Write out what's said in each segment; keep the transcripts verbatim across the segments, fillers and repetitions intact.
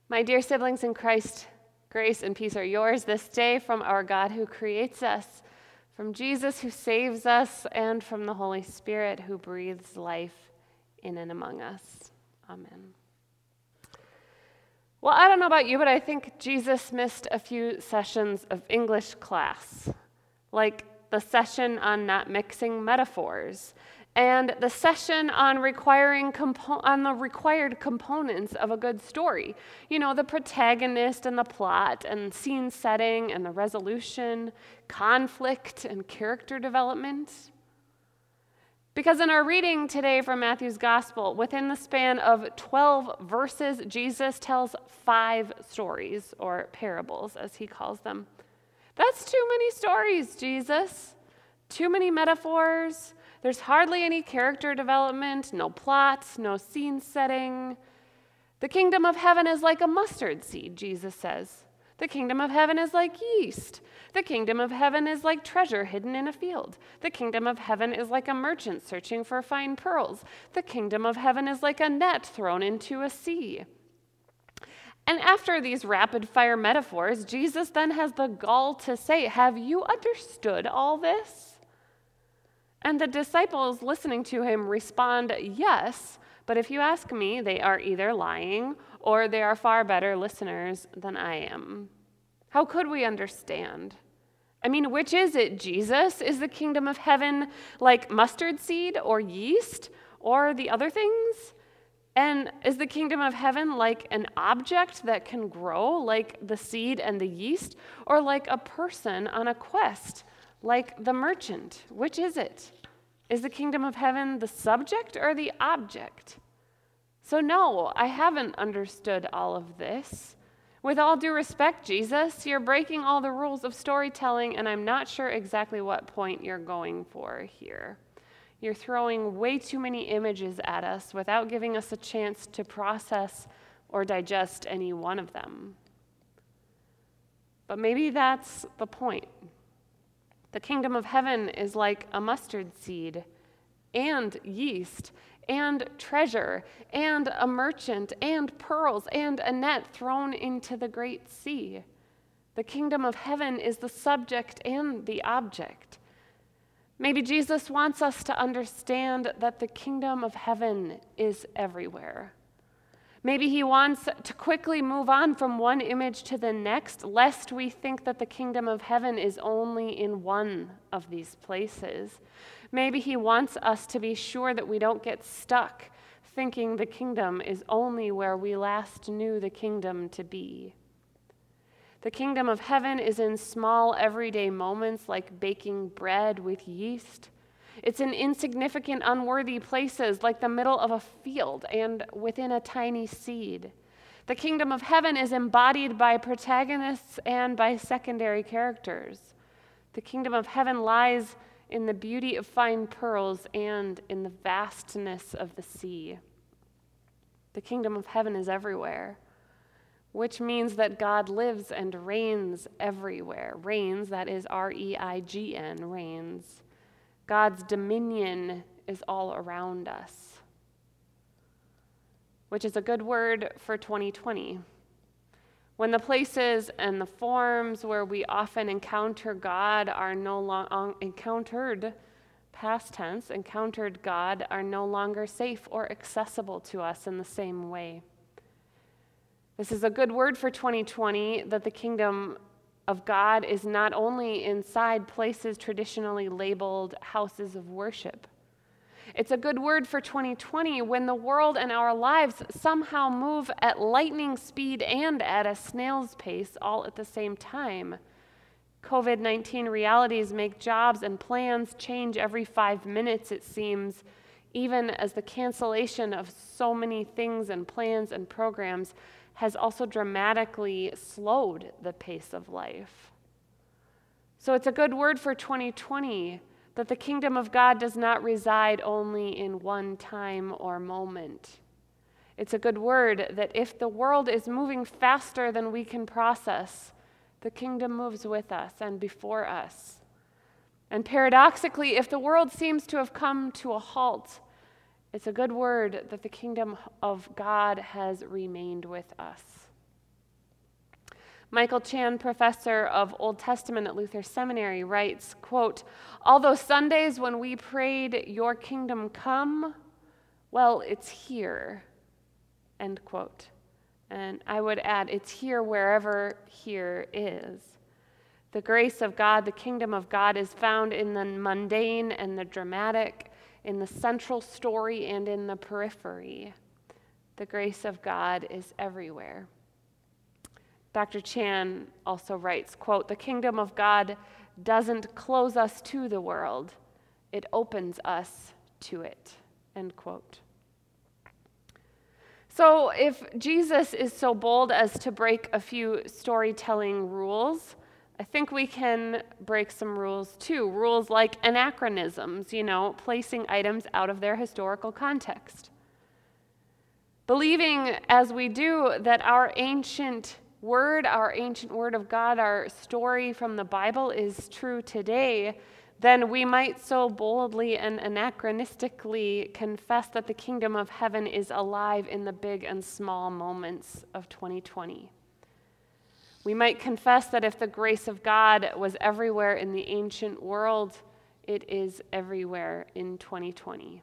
My dear siblings in Christ, grace and peace are yours this day from our God who creates us, from Jesus who saves us, and from the Holy Spirit who breathes life in and among us. Amen. Well, I don't know about you, but I think Jesus missed a few sessions of English class, like the session on not mixing metaphors, and the session on requiring compo- on the required components of a good story. You know, the protagonist and the plot and scene setting and the resolution, conflict and character development. Because in our reading today from Matthew's Gospel, within the span of twelve verses, Jesus tells five stories, or parables, as he calls them. That's too many stories, Jesus. Too many metaphors. There's hardly any character development, no plots, no scene setting. The kingdom of heaven is like a mustard seed, Jesus says. The kingdom of heaven is like yeast. The kingdom of heaven is like treasure hidden in a field. The kingdom of heaven is like a merchant searching for fine pearls. The kingdom of heaven is like a net thrown into a sea. And after these rapid-fire metaphors, Jesus then has the gall to say, "Have you understood all this?" And the disciples listening to him respond, "Yes, but if you ask me, they are either lying or they are far better listeners than I am." How could we understand? I mean, which is it, Jesus? Is the kingdom of heaven like mustard seed or yeast or the other things? And is the kingdom of heaven like an object that can grow like the seed and the yeast, or like a person on a quest like the merchant? Which is it? Is the kingdom of heaven the subject or the object? So no, I haven't understood all of this. With all due respect, Jesus, you're breaking all the rules of storytelling, and I'm not sure exactly what point you're going for here. You're throwing way too many images at us without giving us a chance to process or digest any one of them. But maybe that's the point. The kingdom of heaven is like a mustard seed, and yeast, and treasure, and a merchant, and pearls, and a net thrown into the great sea. The kingdom of heaven is the subject and the object. Maybe Jesus wants us to understand that the kingdom of heaven is everywhere. Maybe he wants to quickly move on from one image to the next, lest we think that the kingdom of heaven is only in one of these places. Maybe he wants us to be sure that we don't get stuck thinking the kingdom is only where we last knew the kingdom to be. The kingdom of heaven is in small, everyday moments like baking bread with yeast. It's in insignificant, unworthy places like the middle of a field and within a tiny seed. The kingdom of heaven is embodied by protagonists and by secondary characters. The kingdom of heaven lies in the beauty of fine pearls and in the vastness of the sea. The kingdom of heaven is everywhere, which means that God lives and reigns everywhere. Reigns, that is R E I G N, reigns. God's dominion is all around us, which is a good word for twenty twenty. When the places and the forms where we often encounter God are no longer encountered, past tense, encountered God are no longer safe or accessible to us in the same way. This is a good word for twenty twenty, that the kingdom of God is not only inside places traditionally labeled houses of worship. It's a good word for twenty twenty when the world and our lives somehow move at lightning speed and at a snail's pace all at the same time. covid nineteen realities make jobs and plans change every five minutes, it seems, even as the cancellation of so many things and plans and programs has also dramatically slowed the pace of life. So it's a good word for twenty twenty that the kingdom of God does not reside only in one time or moment. It's a good word that if the world is moving faster than we can process, the kingdom moves with us and before us. And paradoxically, if the world seems to have come to a halt, it's a good word that the kingdom of God has remained with us. Michael Chan, professor of Old Testament at Luther Seminary, writes, quote, "All those Sundays when we prayed, 'Your kingdom come,' well, it's here," end quote. And I would add, it's here wherever here is. The grace of God, the kingdom of God, is found in the mundane and the dramatic, in the central story and in the periphery. The grace of God is everywhere. Doctor Chan also writes, quote, "The kingdom of God doesn't close us to the world, it opens us to it," end quote. So if Jesus is so bold as to break a few storytelling rules, I think we can break some rules too. Rules like anachronisms, you know, placing items out of their historical context. Believing as we do that our ancient word, our ancient word of God, our story from the Bible is true today, then we might so boldly and anachronistically confess that the kingdom of heaven is alive in the big and small moments of twenty twenty. We might confess that if the grace of God was everywhere in the ancient world, it is everywhere in twenty twenty.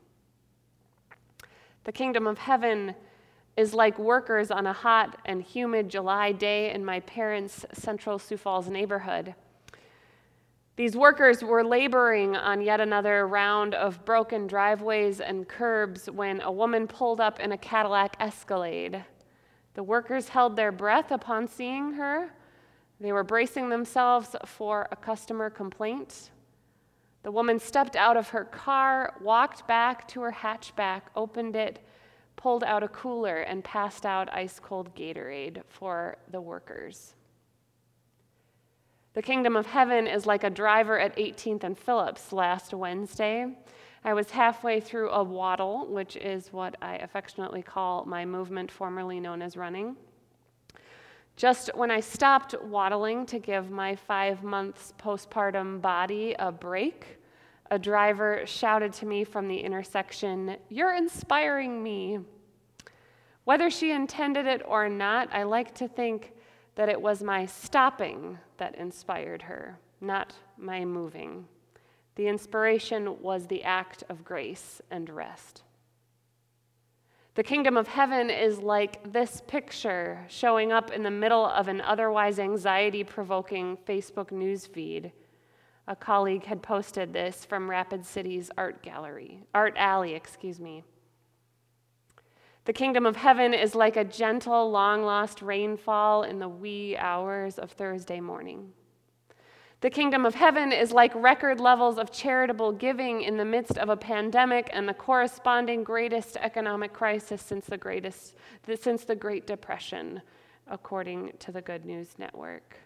The kingdom of heaven is like workers on a hot and humid July day in my parents' Central Sioux Falls neighborhood. These workers were laboring on yet another round of broken driveways and curbs when a woman pulled up in a Cadillac Escalade. The workers held their breath upon seeing her. They were bracing themselves for a customer complaint. The woman stepped out of her car, walked back to her hatchback, opened it, pulled out a cooler, and passed out ice-cold Gatorade for the workers. The kingdom of heaven is like a driver at eighteenth and Phillips last Wednesday. I was halfway through a waddle, which is what I affectionately call my movement formerly known as running. Just when I stopped waddling to give my five months postpartum body a break, a driver shouted to me from the intersection, "You're inspiring me." Whether she intended it or not, I like to think that it was my stopping that inspired her, not my moving. The inspiration was the act of grace and rest. The kingdom of heaven is like this picture showing up in the middle of an otherwise anxiety-provoking Facebook news feed. A colleague had posted this from Rapid City's art gallery, art alley, excuse me. The kingdom of heaven is like a gentle, long-lost rainfall in the wee hours of Thursday morning. The kingdom of heaven is like record levels of charitable giving in the midst of a pandemic and the corresponding greatest economic crisis since the greatest, since the Great Depression, according to the Good News Network.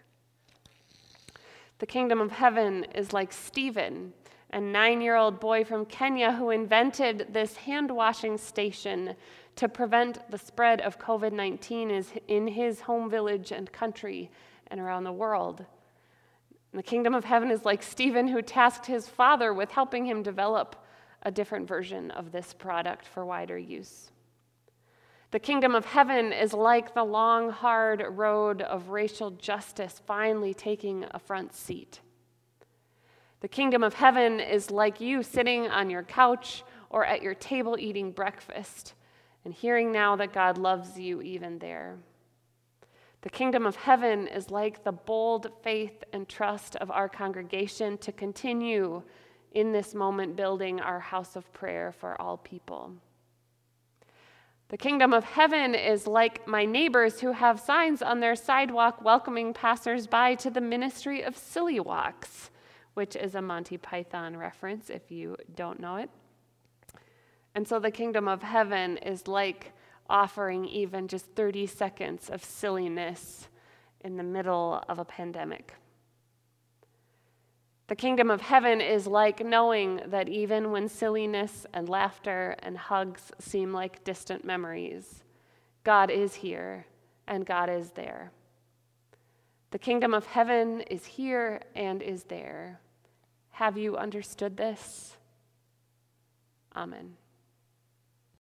The kingdom of heaven is like Stephen, a nine-year-old boy from Kenya who invented this hand-washing station to prevent the spread of COVID nineteen in his home village and country and around the world. And the kingdom of heaven is like Stephen, who tasked his father with helping him develop a different version of this product for wider use. The kingdom of heaven is like the long, hard road of racial justice finally taking a front seat. The kingdom of heaven is like you sitting on your couch or at your table eating breakfast and hearing now that God loves you even there. The kingdom of heaven is like the bold faith and trust of our congregation to continue in this moment building our house of prayer for all people. The kingdom of heaven is like my neighbors who have signs on their sidewalk welcoming passersby to the ministry of Silly Walks, which is a Monty Python reference if you don't know it. And so the kingdom of heaven is like offering even just thirty seconds of silliness in the middle of a pandemic. The kingdom of heaven is like knowing that even when silliness and laughter and hugs seem like distant memories, God is here and God is there. The kingdom of heaven is here and is there. Have you understood this? Amen.